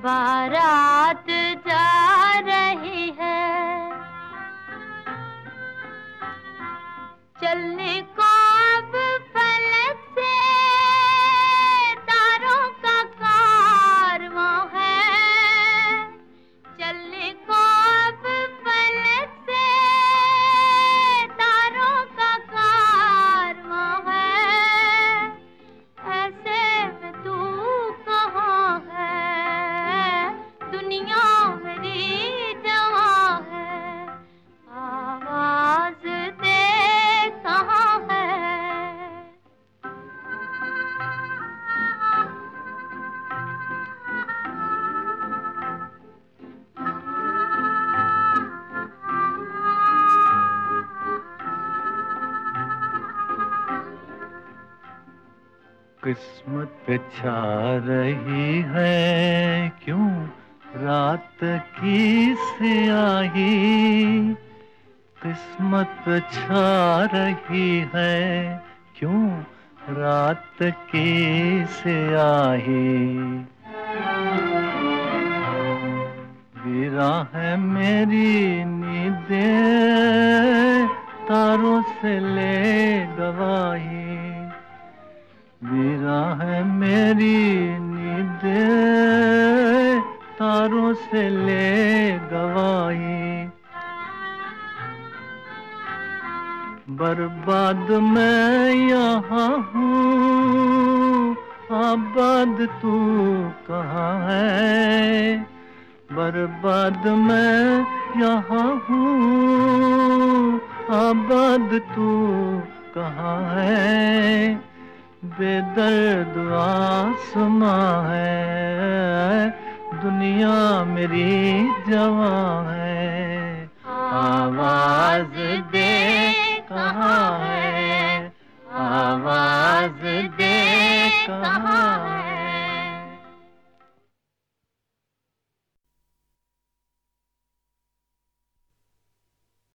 बारात जा रही है, चलने को अब फलक से तारों का कारवां है। चलने को अब फलक से तारों का कारवां है। ऐसे में तू कहाँ है, दुनिया मेरी जवां है, आवाज दे कहाँ है। किस्मत पे छा रही है क्यों रात की स्याही, किस्मत पे छा रही है क्यों रात की स्याही। गिरा है मेरी नींदें तारों से ले गवाही, गिरा है मेरी नींदें तारों से ले गवाही। बर्बाद मैं यहाँ हूँ, आबाद तू कहाँ है। बर्बाद मैं यहाँ हूँ, आबाद तू कहाँ है। बेदर्द आसमां है, दुनिया मेरी जवां है, आवाज